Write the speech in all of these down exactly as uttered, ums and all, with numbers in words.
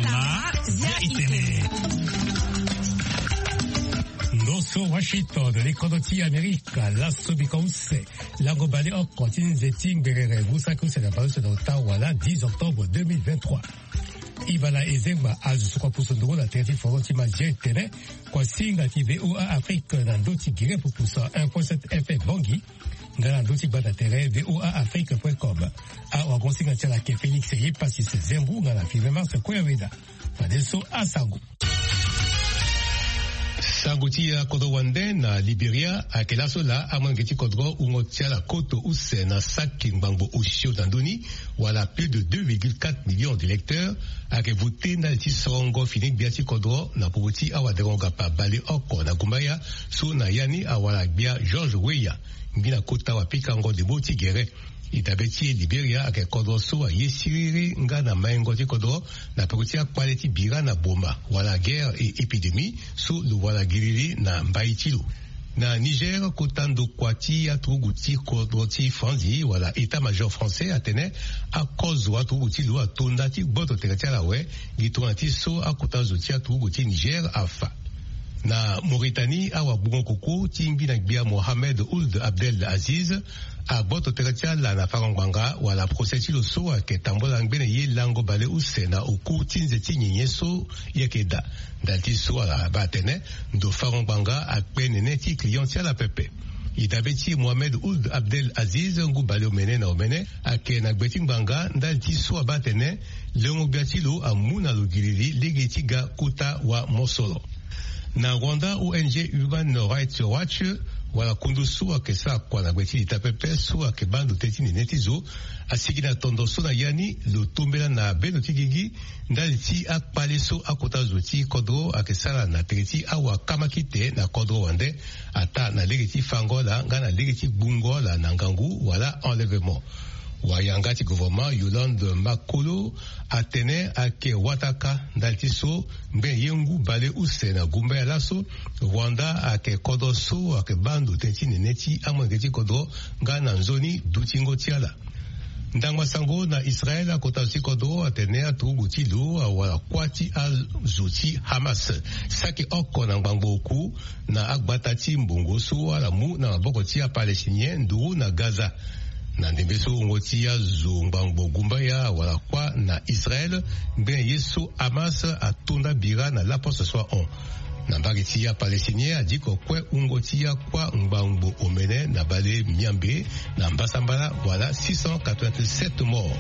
Usalama ya Itene. Noso Washington, l'Econotie America, la Sobicause, l'Angobale au continent Zeting Berere, Moussakous et la Balance d'Ottawa, le dix octobre deux mille vingt-trois. Ibala Ezemba, Azusukwa Pusondoro, la Terre Forontima Jetene, kwa Singa V O A Afrique, Nandoti Gire Pupusa un point sept F M Bangi, Nandoti Bada Terre, V O A Afrique point com. A Wagonsinga Tchalake Félix Yepassis Zembu, Nala Fivema, Sekweweda. Fadeso Asangu. Sangutia Kodowande na Liberia akelaso la amangeti kodro ungotia la koto use na saki mbangbo ushio dandoni wala plus de deux virgule quatre millions d'électeurs ake voté na ti songo finik biati kodro na pouti awaderonga pa bale oko na gumbaya so na yani awala bia George Weah ngina kota wapika ngo de boti gere itabeti Liberia ake kodro so a yesiriri nga na maengo ti kodro na pouti akwaleti bira na bomba wala guerre et épidémie so lu wala giriri na mbaitilu na Niger kotando kwati ya truguti kodroti franzi wala état-major français atene a cause wa truguti lu atondati boto tegatia we gitonati so akotanzo ti truguti Niger afa na Mauritanie awa bungo koko timbi na bia Mohamed Ould Abdel Aziz a boto tegatia la na farangwanga wala procès lo so ke tambola ngene ye lango bale usena oku tinze tinyenye so yekeda dalti so ala batene ndo farangwanga a penene ti client ya la pepe idabeti Mohamed Ould Abdel Aziz ngu bale omene na omene ake na gbeti nganga dalti so abatene lengo biatilo amuna logilili legetiga kuta wa Mosolo na Rwanda O N G Human Rights Watch wala kundu suwa ke sa kwa na gweti itapepe suwa ke bandu tetini netizo asiki na tondo sona yani lo tombela na beno tigigi ndali ti akpale so akota zoti kodro akesala na tereti awa kamakite na kodro wande ata na legeti fangola nga na legeti bungola na ngangu wala enlèvement wayangati gouvernement Yolande Makolo atene ake wataka ndaltiso mbe yengu bale use na gumba ya laso Rwanda ake kodo so ake bandu tentine neti amwengeti kodo nga na nzoni dutingo tiala ndangwa sango na Israel akotasi kodo atene atugu tilo wala kwati azuti Hamas saki oko na ngbangoku na akbatati mbongo so wala mu na maboko tia palestinien ndu na Gaza na ndembeso ngotia zungbango gumbaya wala kwa na Israel ben yeso Hamas atunda bira na la poste soit on na mbagiti ya palestinien adiko kwe ungotia kwa ngbango omene na bale miambe na mbasambala voilà six cent quatre-vingt-sept morts.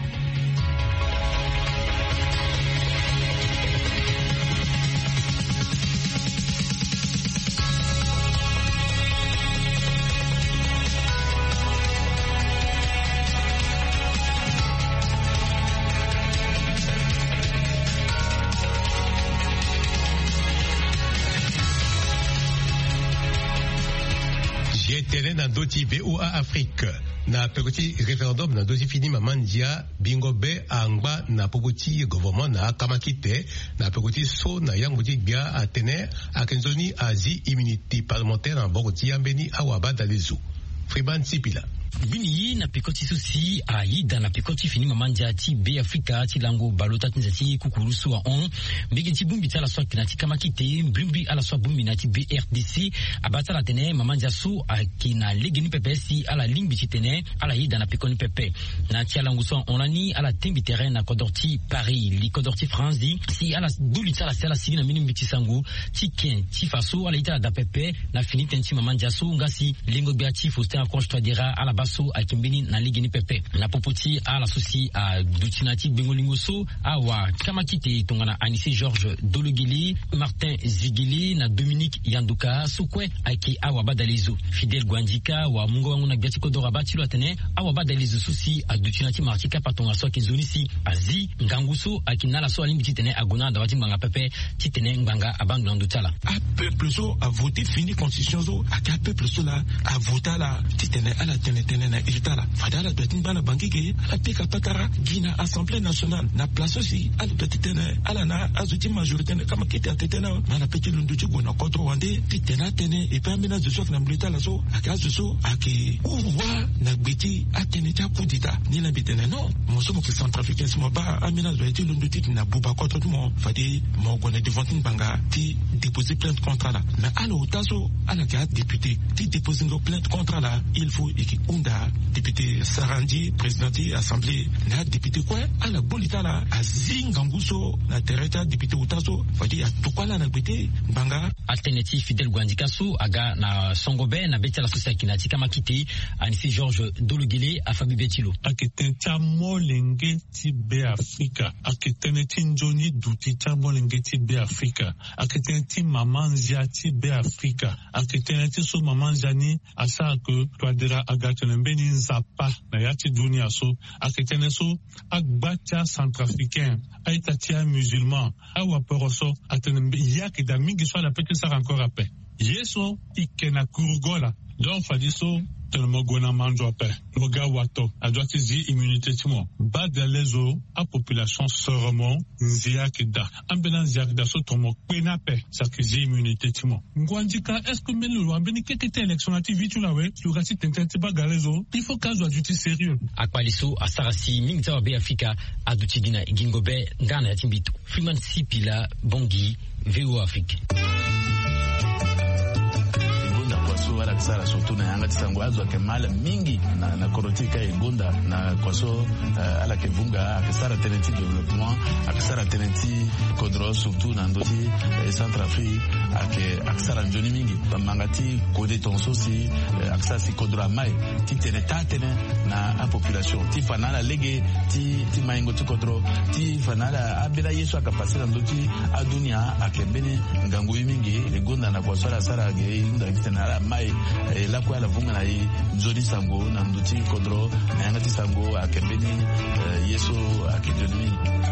Na doti V O A Afrique na pekoti référendum na doti fini mamandia bingo be angba na pokoti gouvernement na kamakite na pekoti so na yanguti bia atene akenzoni azi immunité parlementaire na bokoti yambeni awaba dalezu Friban Sipila bini yi na pikoti susi a yida na pikoti fini mamanja ti be Afrika ti lango balota tinzati kukurusu wa on mbegi ti bumbi tala so kinati kama kite mbimbi ala so bumbi na ti B R D C abata la tene mamanja su a kina ligini pepe si ala lingbi ti tene ala yida na pikoni pepe na ti lango so onani ala tembi terrain na Kodorti Paris li Kodorti France di si ala duli tala sala si na minimbi ti sangu ti ken ti faso ala yita da pepe na fini tenti mamanja su ngasi lingo biati Faustin Akonjwa dira ala baso a kimbini na ligini pepe na popoti a la sosi a dutinati bengolingoso a wa kamakite tongana Anissé Georges Dologili Martin Zigili na Dominique Yanduka sukwe aki a wa badalizo Fidel Gwandika wa mungo wangu na biati kodora batilo atene a wa badalizo sosi a dutinati martika patonga so kizunisi azi nganguso akinala so alimbi titene agona da wati mbanga pepe titene mbanga abandu landutala a peuple so a voté fini constitution so a peuple so la a voté la titene ala tene tene na irtala fadala dotin bana bangige ala peka patara gina assemblée nationale na place aussi ala dotitene ala na azuti majorité kama kiti atetena mana peki lunduchi gona kontro wande titena tene e pamina de sof na mlita la so akazu so ake uwa na gbeti atene ta kudita ni na bitene no mo so mo ke centrafricain mo ba amina doiti lunduti na buba kontro mo fadi mo gona devantin banga ti déposer plainte contre la mais ala utaso ala ka député ti déposer une plainte contre la il faut iki unda député Sarandi présidenti assemblée na député quoi ala bolita la azinga nguso na tereta député utaso fadi atukwala na gbeti banga alternative Fidel Gwandikaso aga na Songobe na beti la société kinati kama kiti anisi Georges Dolugele afabi betilo akitencha molenge ti be Afrika akiteneti njoni duti cha molenge ti be Afrika akiteneti mamanzia ti be Afrika akiteneti so mamanzia ni asa ke twadera agatenembeni nzapa na yati dunia so akitene so agbacha centrafricain aitatia musulman awa poroso atenembe yaki da mingi so la peke sa encore après yeso ikena kurugola donc fadiso tellement gona manjo pe loga wato adwati zi immunité timo ba de lezo a population serement nzia kida ambena nzia kida so tomo pena pe sa zi immunité timo ngwanjika est-ce que melo ambeni kekete élection active tu la we tu gasi tentente ba galezo il faut kazo aduti sérieux akwaliso asarasi mingza be Afrika aduti gina gingobe ngana ya timbito Freeman Sipila Bongi V O Afrique wala kisara surtout na yanga tisango azo kemala mingi na na korotika igonda na kwaso uh, ala kevunga akisara tenenti development akisara tenenti kodro surtout na ndoti eh, Centrafrique ake akisara njoni mingi bamangati kode tonso si eh, akisara si kodro mai ti teneta tene na a population ti fanala lege ti ti maingo ti kodro ti fanala abira yesu akapasira ndoti adunia akebene ngangu mingi igonda na kwaso ala sara ge inda kitena mai eh, la kwa la vunga na i nzoni sango na nduti kodro na yangati sango akembeni eh, yeso akijoni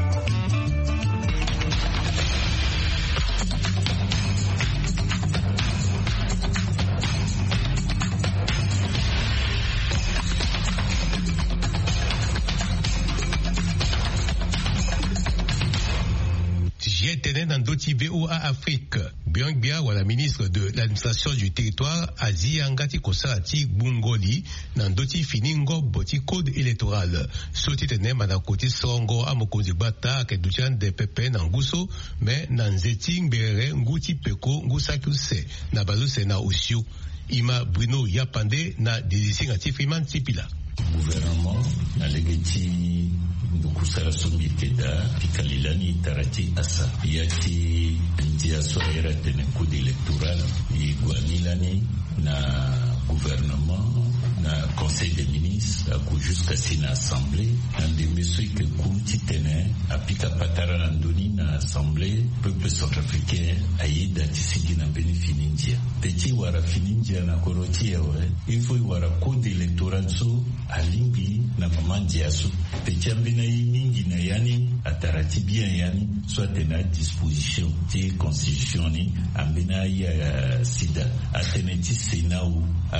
Dans d'autres V O A Afrique, Biang Bia, la ministre de l'administration du territoire, Azi Angati Kosarati Bungoli, dans d'autres finingo boti code électoral. Soti tene manakoti songo amokozi bata ke duchan de pepe nanguso, mais nanzeting bere nguti peko ngusakuse na baluse na usio. Ima Bruno Yapande na dizising ati Freeman Sipila. Gouvernement na legeti ndukusara sumbi keda pikalilani tarati asa yati ndia soera tene kudi electoral igwanilani na gouvernement na conseil des ministres aku jusqu'à sina assemblée na de mesures que kuti tene apika patara na ndoni na assemblée peuple centrafricain aida tisigi na benefinindia techi wara finindia na korotia we ifo wara code electoral so alimbi na mamandia so techi ambina mingi na yani atarati bien yani soit tena disposition ti constitution ni ambina ya sida ateneti senau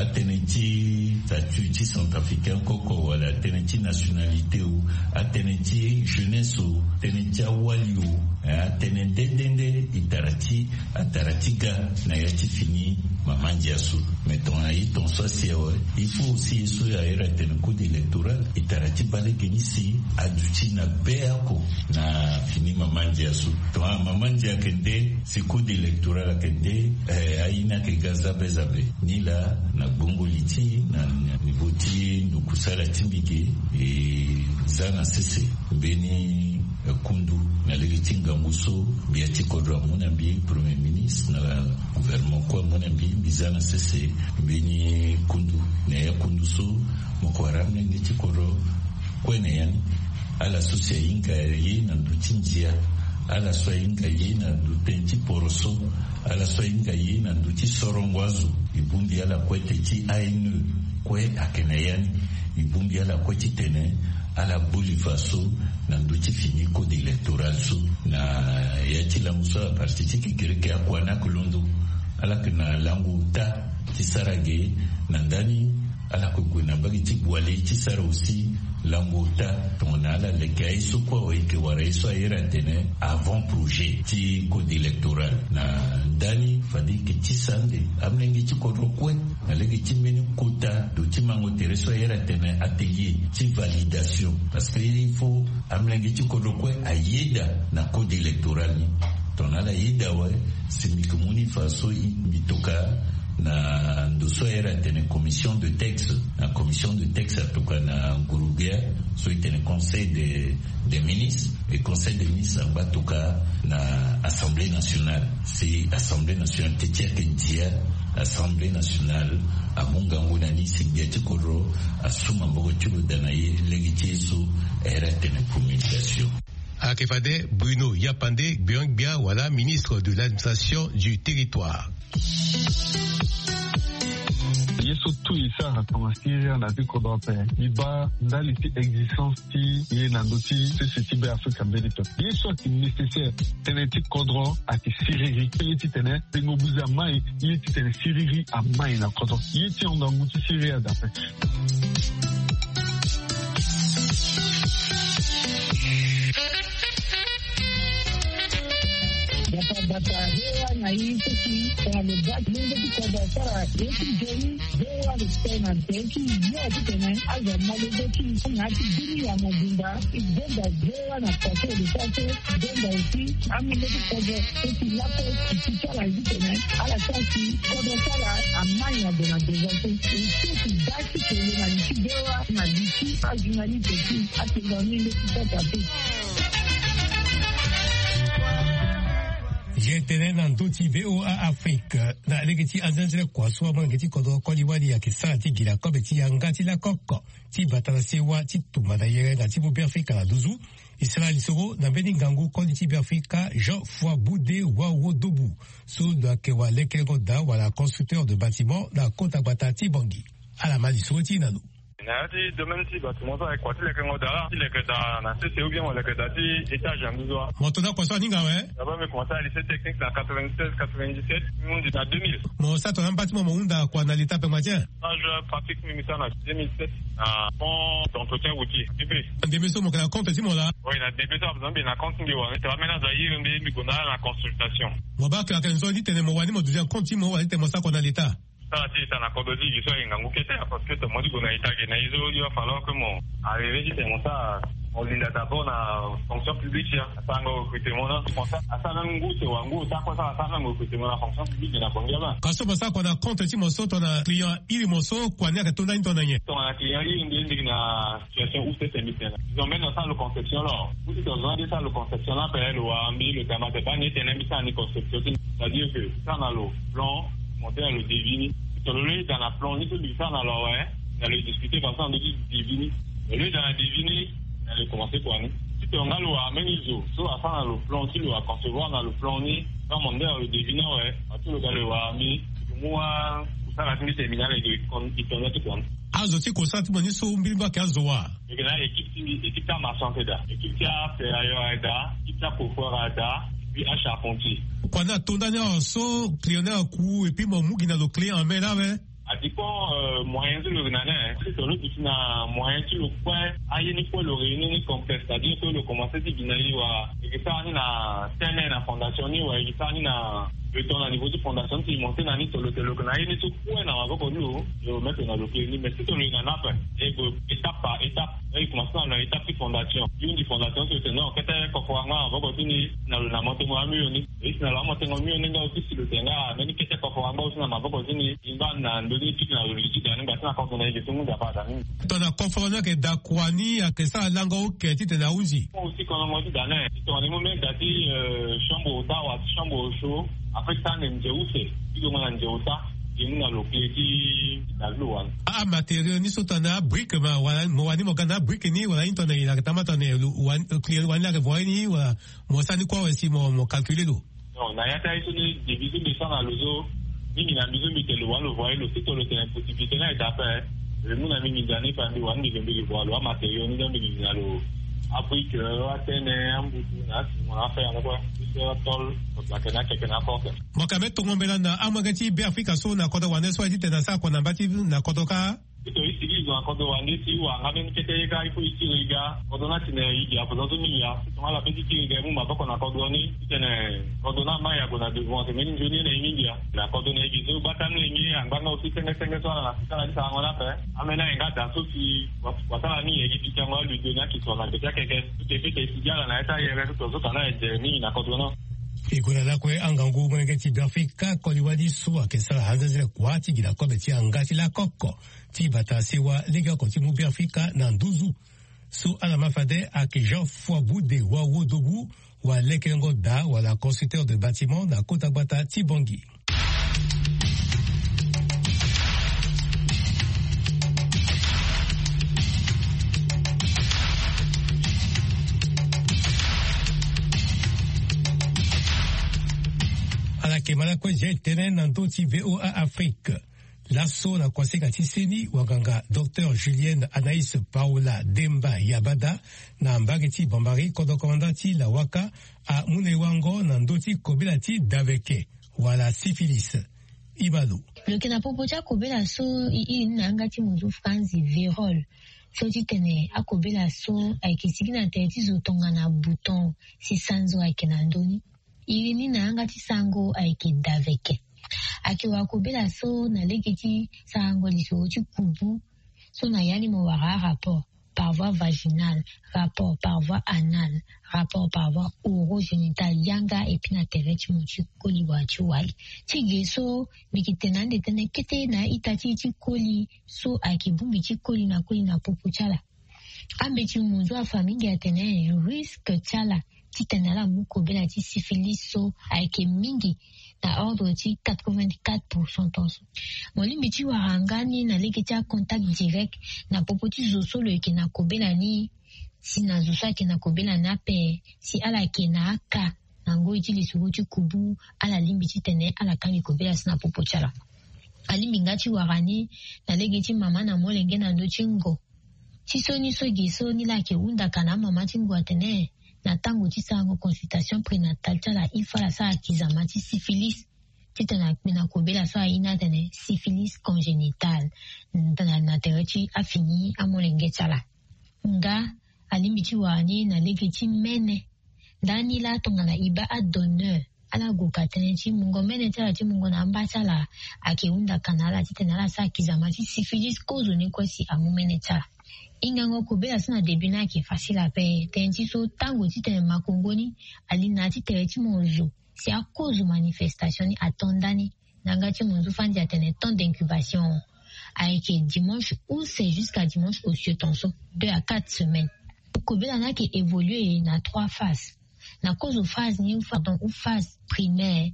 ateneti statut centrafricain koko wala ateneti nationalité ou ateneti jeunesse ou ateneti awali ou atenende dende itarati ataratiga na yati fini mamandia so mettons ayi ton social il faut aussi eso ya era tenku d'électoral itarati bale kenisi aduti na beako na fini mamandia so to mamandia kende siku d'électoral kende eh, aina ke gaza bezabe nila na bongo liti na nivoti nukusala timbike e zana sese beni kundu na legitinga muso biati kodra mona bi premier ministre na gouvernement kwa mona bi bizana sese beni kundu na ya kundu so mokwaramne ngiti kodro kwene yani ala sosia inga ye na dutinjia ala so inga ye na dutenji poroso ala so inga ye na duti sorongwazo ibundi ala kwete ti ainu kwe akene yani ibundi ala kwete tene ala bolivaso na nduti fini code électoral so na yati la muso partiti ki kireke akwana kulondo ala kana langu ta tisarage na ndani ala kuguna bagi ti wale ti sara aussi langota tonala le gay so ko e ke wara so era tene avant projet ti code électoral na dani fadi ke ti sande amlengi ti ko ko na legi ti menu kota do ti mango tere so era tene atelier ti validation parce que il faut amlengi ti ko ko ayeda na code électoral ni tonala yida wa simi komuni faso mitoka na ndoso era tene commission de texte na commission de texte atoka na Ngurubia so itene conseil de des ministres et conseil des ministres batoka na assemblée nationale c'est assemblée nationale tetia kendia assemblée nationale amunga nguna ni sibiati koro asuma mbogo chulo danaye legitieso era tene communication. Akefade Bruno Yapande Biongbia, voilà, ministre de l'administration du territoire. Surtout ça a commencé à la vie européenne. Il va dans les existences qui est dans l'outil de ce type d'Afrique américaine. Il est soit nécessaire d'un petit cadre à te siriri. Il est tenu de nous à main. Il est tenu siriri à main dans le cadre. Il est tenu dans l'outil siriri à d'après. Bata hewa na hii sisi kwa mebaki mungu kwa basara yetu jeni hewa listena teki yote tena aza malezeki ngati dini ya mobunda igenda hewa na pato lisate genda usi amile kwa teki lapo kichara hivi tena ala sasi kwa basara amanya dona dezote usi daki kwenye na nchidewa na diki ajunali teki ati ngamile kitata teki. Jetene na ndoti V O A Afrique na legeti anzanzile kwa suwa mwangeti kodo kwa liwali ya kisa ti gila kobe ti yangati la koko ti batala sewa ti tumada yere na ti bobe Afrika la duzu Israël soro na beni ngangu kodi ti be Afrika Jean Foy Boudé Wawo Dobu sous la kewa lekego da wala constructeur de bâtiments na kota bata ti bangi ala mali soro ti nanu. Nati domaine si bâtiment ça quoi les que dara les que da na c'est ou bien les que da ti étage en deux doigts motoda kwa so ninga we d'abord me commencer à lycée technique en quatre-vingt-seize quatre-vingt-dix-sept on dit en deux mille mo sa to un bâtiment mo unda kwa na l'état pe matin je pratique mi ça en deux mille sept à pont d'entretien routier D B D B so mo kana compte si mo la oui na D B ça besoin bien na compte ngi wa tu vas maintenant zaïr ndi mi kona la consultation mo ba ka kenzo dit tene mo wani mo deuxième compte mo wa te mo sa kwa na l'état. Ça, c'est un accord de vie qui soit un gangou qui était parce que tout le monde dit qu'on a été gagné. Il va falloir que mon arrivé, c'est mon ça. On l'a d'abord dans la fonction publique. Ça, on a recruté mon nom. Ça, ça, un goût, c'est un goût. Ça, quoi, ça, ça, on a recruté mon fonction publique de la Congrès. Quand c'est pour ça qu'on a compte, si mon saut, on a client, il est mon saut, qu'on a tout d'un ton année. On a client, il est dans une situation où c'est émitté. Ils ont mis dans ça le conception là. Où ils ont mis ça le conception là, pour elle, ou a mis le gamin de pas, n'était même ça, ni conception. C'est-à-dire que ça, on a le plan, monter à le deviner. Le dans la plan, ni tout ça dans la ouais, on allait discuter comme ça, on dit diviner. Le dans la diviner, on allait commencer par nous. Si on a le amener iso, soit à faire le plan, si le à concevoir dans le plan ni, quand on dit le diviner ouais, à tout le gars le amener, moi, ça la tenue terminale et il tourne tout comme. Ah, je sais qu'on s'entend mani so mbimba kazoa. Et là équipe équipe ta ma santé da, équipe ta ferrailleur da, équipe ta pourfoire da. À Charpentier. Quand on a ton dernier saut, client a un coup, et puis mon mou qui n'a le clé en main là, mais. À dit quoi, moyen de le gagner, c'est sur le petit na moyen de le point, à y ni quoi le réunion ni complexe, c'est-à-dire que le commencer de binaire wa, et que ça ni na, c'est na fondation ni wa, et que ça ni na, le temps au niveau de fondation qui monte na ni sur le le gagner ni tout point na va pas nous, je vais mettre dans le clé ni, mais c'est sur le gagner et étape par étape, il commence dans l'étape de fondation, une fondation c'est non, que t'es conformément va continuer na le na monter moi mieux ni, et si na la monter moi mieux ni dans aussi le terrain, mais ni que t'es conformément aussi na va continuer, il va na ton a confondu que d'akwani à que ça lango que tu te na uzi aussi quand on dit d'aller on est même dati chambre d'eau chambre chaud après ça ne me où c'est il doit manger ça et nous allons qui dans l'eau ah matériel ni sotana brique ma wala mo wani mo kana brique ni wala intone ila tamata ne wan clear wan la voie ni wala mo ça ni quoi aussi mo mo calculer l'eau non na ya ta ici ni division de ça dans l'eau mingi na mizo mitelo walo voile le sito le tene possibilité na etape le muna mingi dani pandi wandi gembe le voile wa matériel ni dembe ni nalo après que wa tene ambutu na si on a fait en quoi c'est tol la kana que na porte mo kamet to ngombela na amagati be Afrika so na kodo wane so dit na sa ko na bati na kodo ka ito isili zo akodo wande si wa ngaben kete ga ipo isili ga odona tine igi apodo to mi ya to mala peti ki ga mu maboko na kodo ni tene odona maya go na devant te meni joni na india na kodo na igi zo batanu ni anganga o tene tene so na sala sa ngona pe amena nga da so fi watala ni igi ti chama lu do na ki so na beta keke te pete si jala na eta yere to zo kana je ni na kodo no ikulala kwe angangu mwenge ti Afrika koliwadi suwa kesala hanzazile kwa ti gila kobe ti angati la koko ti bata sewa lega konti mubi Afrika na nduzu su alamafade ake Jean Fouaboude wa Wodobu wa lekengo da wa la constructeur de bâtiment na kota bata ti Bangui. Kemala kwe tenen nando ti V O A Afrique. Lasso na kwaseka ti seni waganga docteur Julienne Anaïs Paola Demba Yabada na mbage ti bambari kodo komanda ti la waka a munewango nando ti kobela ti daveke wala syphilis. Ibalo. Le kena popocha kobela so i nanga ti muzu franzi virol. So ti tene a kobela so aikisiki na te ti zotonga na bouton si sanzo aikena ndoni. Irini na anga ti sango aiki daveke. Aki wakobela so na legeti sango liso ti kubu. So na yani mo wara rapport par voie vaginale, rapport par voie anale, rapport par voie orogénitale yanga epi na tereti mo ti koli wa ti wali. Ti ge so mikitenande tene kete na itati ti koli so aiki bumbi ti koli na koli na popo chala. Ambe ti munzo a famille atene risque chala. Ti tenala muko bela ti syphilis so aike mingi na ordre ti quatre-vingt-quatre pour cent tonso. Molimbi ti warangani na leke ti a contact direct na popo ti zo so lo yeke na kobela ni si na zo so ayeke na kobela na ape si ala yeke na aka na ngoi ti lisuru ti kubu ala limbi ti tene ala kangi kobela si na popo ti ala. Alimbi nga ti warani na lege ti mama na molenge na ndo ti ngo. Ti so ni so ge so ni la yeke wundaka na mama ti ngo atene na tango ti sango consultation prénatale tala ifala sa akizama ti syphilis ti tana na kobela sa ina tene syphilis congénitale tana na tere ti afini amolenge tala nga alimbi ti wani na lege ti mene ndani la tongana iba a donneur ala goka tene ti mungo mene tala ti mungo na amba tala ake unda kanala ti tene ala sa akizama ti syphilis kozo ni kwesi amu mene tala. Ingango kobela sina debi na ki facile a pe tenti so tango ti tene makongoni ali na ti tere ti monzo si a cause manifestation ni atondani nanga ti monzo fandi a tene temps d'incubation avec dimanche ou c'est jusqu'à dimanche au cieux tonso deux à quatre semaines. Kobela na ki évolué na trois phases na cause phase ni pardon ou phase primaire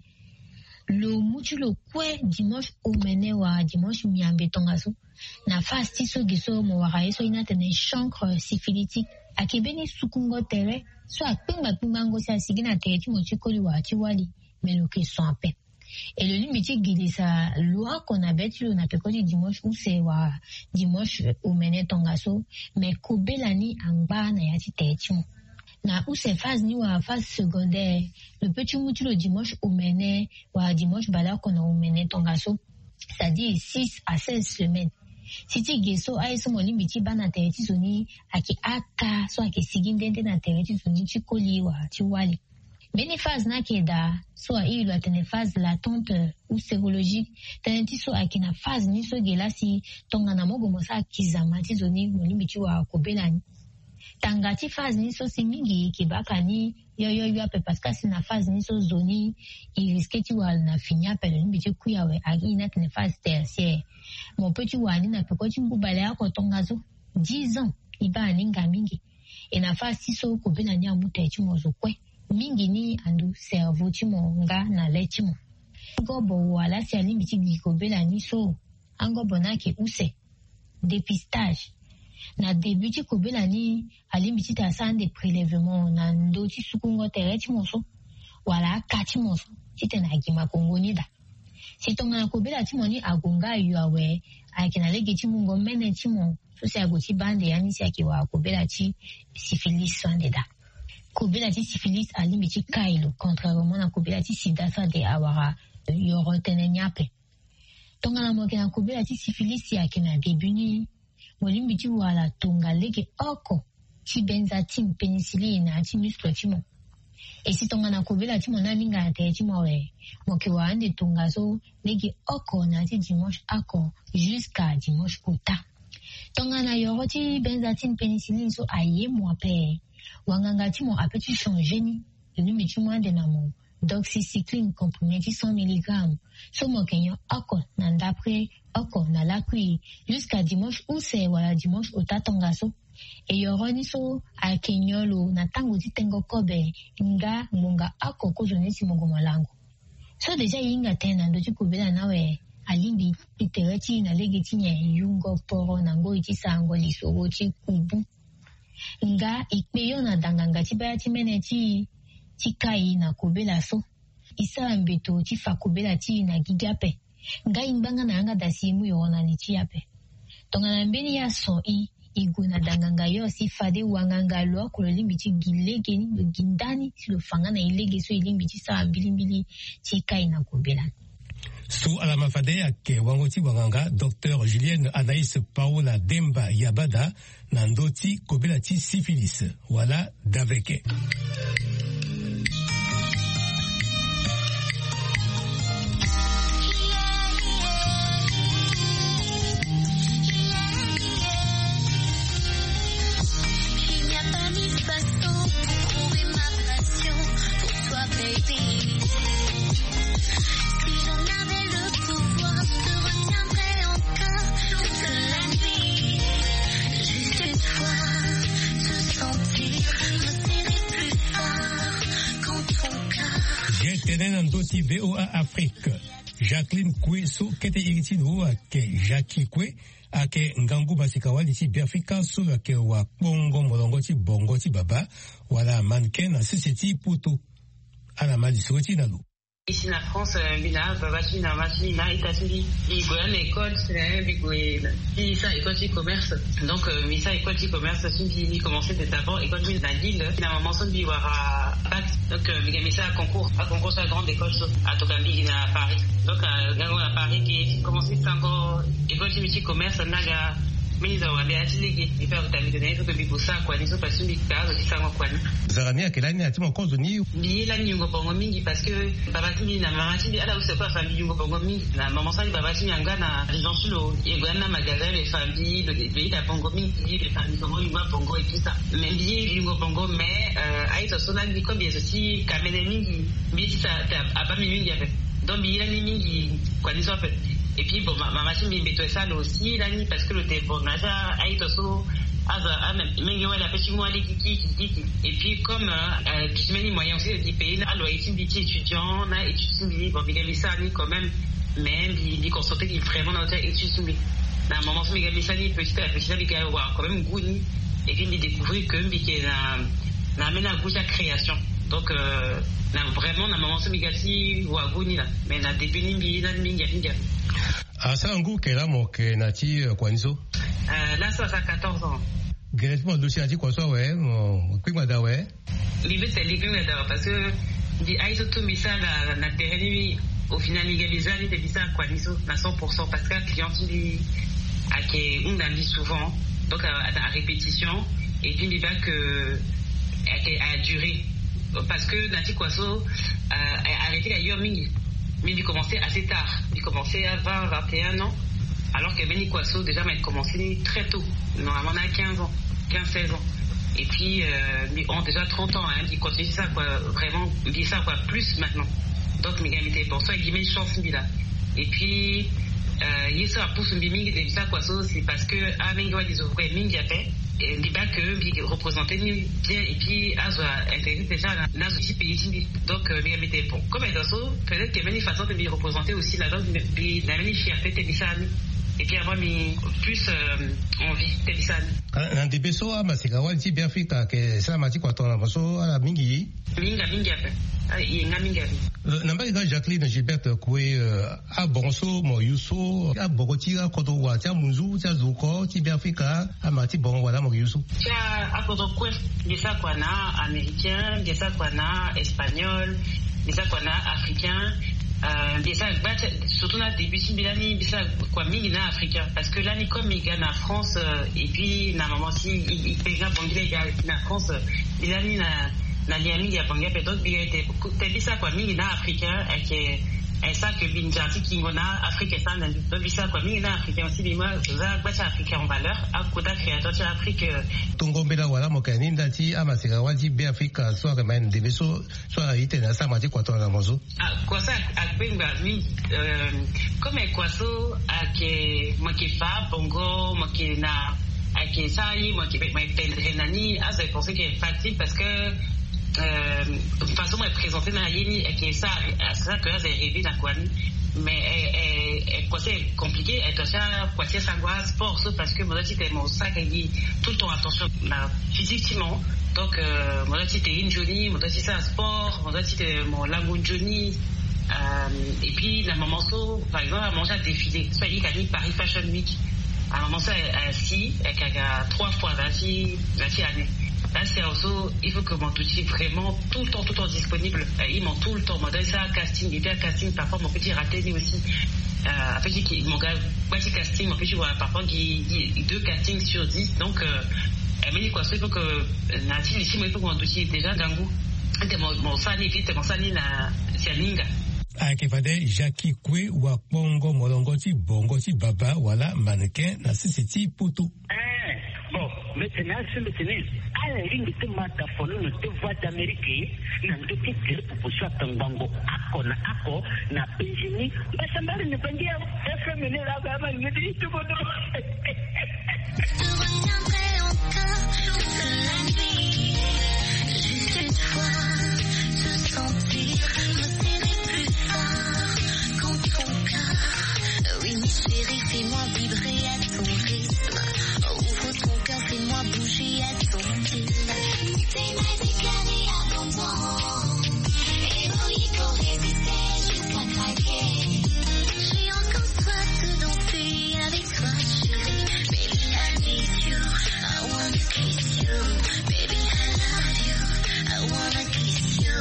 le mutu lo kwe dimanche au mene wa dimanche miambe tongaso na phase ti so giso mo wara so ina tene chancre syphilitique akebeni sukungo tere so akpimba pimbango sa sigina tere ti mo ti koli wa ti wali mais le que sont pe et le limite gilisa loi qu'on avait tu on a pe koli dimanche ou c'est wa dimanche au mene tongaso mais kobelani angba na ya ti tere ti mo na ou c'est phase ni wa phase secondaire le petit mutu le dimanche au mene wa dimanche bala qu'on a au mene tongaso c'est-à-dire six à seize semaines. Si ti geso ai so molimbi ti bana tere ti zoni aki aka so aki sigindende na tere ti zoni ti koli wa ti wali. Meni phase na ke da so a ilu atene phase latente ou sérologique tene ti so aki na phase ni so gela si tonga na mogo mosa akizama ti zoni molimbi ti wa kobela ni. Tanga ti phase ni so si mingi ki baka ni yo yo yo ape parce que si na phase ni so zoni i risque ti wa na finya pe molimbi ti kuya we aki na tene phase tertiaire. Mon petit wani na pe ko ti mbubale ako tonga zo dix ans iba aninga mingi e na phase ti so kobela ni amuta ti mo zo kwe mingi ni andu cerveau ti mo nga na le ti mo gobo wala si alimbi ti glikobela ni so angobo na ke use dépistage na début ti kobela ni alimbi ti ta san de prélèvement na ndo ti sukungo tere ti mo so wala ka ti mo so ti tene agima kongoni da si tonga na kobela ti mo ni agonga yu awe akina lege ti mungo mene ti mo so si ago ti bande yani si aki wa kobela ti syphilis sonde da kobela ti syphilis alimbi ti kailo contrairement na kobela ti sida sa de awara yoro tene nyape tongana mo kena kubela ti syphilis ya kena debuni molimbi ti wala tonga lege oko ti benzathine penicilline na ti muscle ti mo e si tongana kubela ti mo na minga te ti mo we mo ke wa ande tonga so lege oko na ti dimanche ako jusqu'à dimanche ota tongana yoro ti benzathine penicilline so aye mo ape wanganga ti mo ape ti changer ni limbi ti mo ande na mo doxycycline comprimé ti cent milligrammes so mo kenyo oko na ndapre oko na lakui jusqu'à dimanche ou se wala dimanche ota tonga so e yoroni so a kenyolo na tango ti tengo kobe nga munga ako kozoni si mongo malango so deja yinga tena ndo ti kubela nawe alimbi itereti na lege ti nye yungo poro na ngo iti sango lisoro ti kubu nga ikpeyo na danganga ti baya ti mene ti ti kai na kubela so isala mbeto ti fa kubela ti na gigape nga imbanga na yanga dasi mu yona ni ti yape tongana mbeni ya so i igu na danganga yo si fade wanganga lo ko limbi ti gilege ni lo gindani ti lo fanga na ilege so ilimbi ti sa mbilimbili ti kai na kubela Su alama fade yake wangoti wanganga Docteur Julienne Anaïs Paola Demba Yabada na ndoti kubela ti syphilis wala daveke. V O A Afrique Jacqueline Kwe so kete iritin wo ake Jackie Kwe ake ngangu basikawa liti biafrika so ake wa bongo molongo ti bongo ti baba wala mannequin na sisiti puto ala mali soti na lo. Ici en France, bina babachi na machine na États-Unis, il go à l'école, c'est la même école, il ça école de commerce. Donc mais ça école de commerce, c'est une commencer d'abord école de la Lille, la maman son bi wara bac. Donc il ça à concours, à concours à grande école à Tokambi à Paris. Donc gango à Paris qui commencer encore école de commerce naga Miniza wa bea chilege ifa kutamidona hizo kwa bibusa kwa niso pasumi kazo kisango kwa ni zarania kelani atima kozo ni ni la nyungo bongo mingi parce que baba tini na mama tini ala use kwa famille nyungo bongo mingi na mama sani baba tini angana Jean Sulo yegwana magasin les familles de pays la bongo mingi les familles bongo yungo bongo et tout ça mais bi yungo bongo mais euh aito sona ni comme bien aussi kamene mingi bi ça a pas mingi avec donc bi la ni mingi kwa niso fait. Et puis bon ma machine m'embêtait ça aussi là ni parce que le téléphone là a été so à mais il y a la petite moi les kiki kiki et puis comme euh puis je me dis moyen aussi de pays là alors ici des étudiants là étudiants bon il y a ça ni quand même même il constatait qu'il vraiment dans étudiants dans un moment il y a ça ni petit à petit il y a quand même goût et puis il découvrir que il y a na amène à goût à création donc euh na vraiment na moment migati wa goût là mais na début ni na mingi mingi. Asa ngu kera mo ke na ti kwaniso euh là ça a quatorze ans gratuitement dossier ati kwa so we mo kwingwa da we live c'est live da parce que di aiso to misa na na terrain au final légalisé de bisa kwaniso na cent pour cent parce que client dit a que on dit souvent donc à, à répétition et puis il va que a, a duré parce que nati kwaso a arrêté la yomingi. Mais il commençait assez tard. Il commençait à vingt, vingt et un ans. Alors que Benny Kwaso, déjà, il commençait très tôt. Normalement, on a quinze ans, quinze, seize ans. Et puis, euh, on a déjà trente ans, hein. Il continue ça, quoi. Vraiment, il dit ça, quoi, plus maintenant. Donc, il était pour ça, il met une chance, là. Et puis, euh, il y a pour ce biming, il dit ça, Kwaso, c'est parce que, ah, mais il y a des ouvriers, il y a fait. Et il bat que il représentait bien et puis à intégrer déjà dans ce pays donc il était bon comme étant peut-être qu'il y avait une façon de me représenter aussi là-dedans il y avait une fierté de ça et puis avoir mis plus euh, envie de ça na ndibeso ama sikawa ti biafrika ke ça mati kwa tona baso ala mingi minga minga il nga minga namba ida Jacqueline Gilbert Kwe a bonso mo yuso a bogoti a kodo wa tia munzu tia zuko ti biafrika ama ti bon wala mo yuso tia a kodo Kwe de ça quoi na américain de ça quoi na espagnol bisa kwa na africain euh bisa surtout na début simbilani bisa kwa mingi na africain parce que là ni comme il gagne en France euh, et puis na maman si il pega bangile na France bilani na na liami ya bangile pe donc bilete bisa kwa mingi na africain et et ça que binjati kingona Afrique est en donc bisa kwa mingi na africain aussi bima za bacha africain en valeur à koda créateur de Afrique tungombela wala mokani ndati amasika waji be Africa so remain de beso so ite na sama ti kwato na mozo ah kwa ça akbenga ni comme kwaso ake makifa bongo makina ake sai makibe mai pendrenani à c'est pour ça que c'est facile parce que Euh, de toute façon, elle présentait dans Yéni et qui ça, c'est ça que là, j'ai rêvé dans quoi, mais elle, quoi c'est compliqué, elle doit faire quoi c'est savoir sport, sauf parce que moi, c'était mon sac, elle dit tout le temps attention, là, physiquement, donc, euh, moi, c'était une journée, moi, c'était un sport, moi, c'était mon lagoon journey, euh, et puis, la maman, par exemple, elle mangeait à défiler, soit il a mis Paris Fashion Week, à un moment, ça, elle si, elle a trois fois, là, si, là, si, année. Là, c'est aussi, il faut que mon outil vraiment tout le temps, tout le temps disponible. Il m'en tout le temps. Moi, dans ça, casting, il y a casting, parfois, mon petit raté, lui aussi. Euh, après, mon gars, petit casting, mon petit, voilà, parfois, il y a deux castings sur dix. Donc, euh, elle m'a dit quoi, il faut que, Nati, ici, moi, il faut que mon outil, déjà, d'un goût, mon sani, vite, mon sani, na, c'est linga. Akifade Jackie Kwe wa Pongo Molongoti Bongoti Baba wala mannequin na sisiti putu. Eh, bon, maintenant, c'est maintenant. À la ligne de Mata Fono, nous te voix d'Amérique, n'a pas été tiré pour pousser à Tangango, Ako, na Ako, na Benjini, mais ça m'a ne pas dire, F M N là, bah, bah, me dit tout bon. Je reviendrai encore toute la nuit, juste une fois, te sentir, me serrer plus fort, contre ton cœur. Oui, mes chéris, fais-moi vibrer à ton rythme. Ouvre ton cœur, fais-moi bouger à ton style. Tes mains déclarées à ton temps. Héroïque, résister jusqu'à craquer. J'ai encore soif de danser avec toi, chérie. Baby, I need you, I wanna kiss you. Baby, I love you, I wanna kiss you.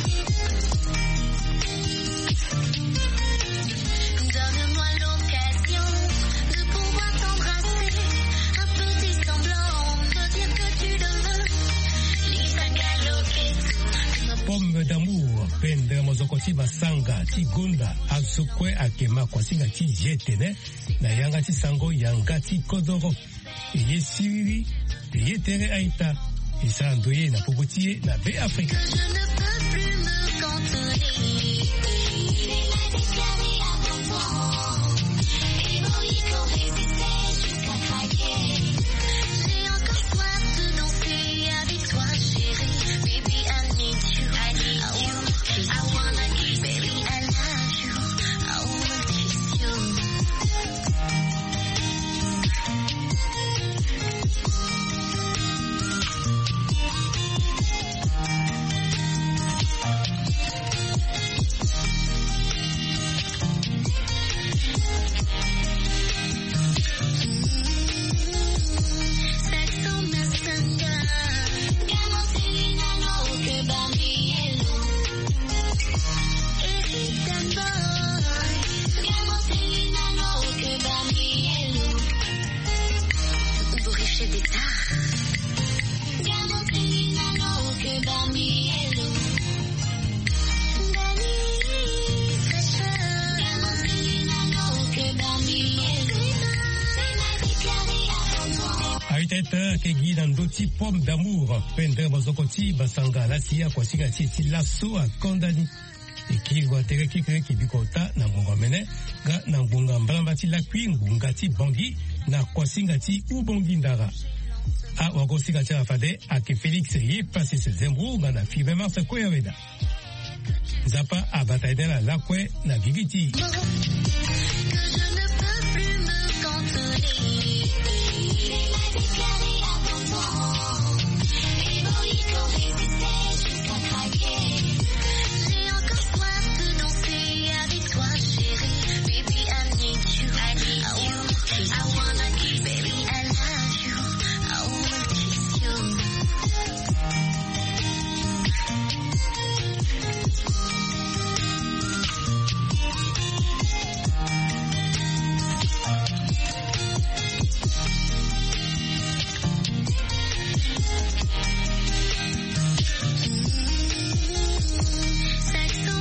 Donne-moi l'occasion de pouvoir t'embrasser. Un petit semblant, me dire que tu le veux. Pomme d'amour, pende mozokoti basanga tigunda asukwe akema kwasinga ti jetene na yanga ti sango yanga ti kodoro eye siri eye tere aita isa ndoye na popotiye na be Afrique. Je ne peux plus me cantonner. Les mains déclarées à ton temps. Héroïque, résister jusqu'à craquer. J'ai encore soif de danser avec toi, chérie. Baby, I need you. I need you. I wanna kiss you. Baby, I love you. I wanna kiss you. Pomme d'amour, pendre mozokoti basanga lasia kwa siga titi lasso a kondani ikigwa tere kikre kibikota na ngonga mene ga na ngonga mbramba ti lakwi ngunga ti bangi na kwa singa ti ubongi ndara a wako siga ti afade ake Felix ye pasi se zembru ga na five mars kwe weda zapa a bataille la lakwe na gigiti.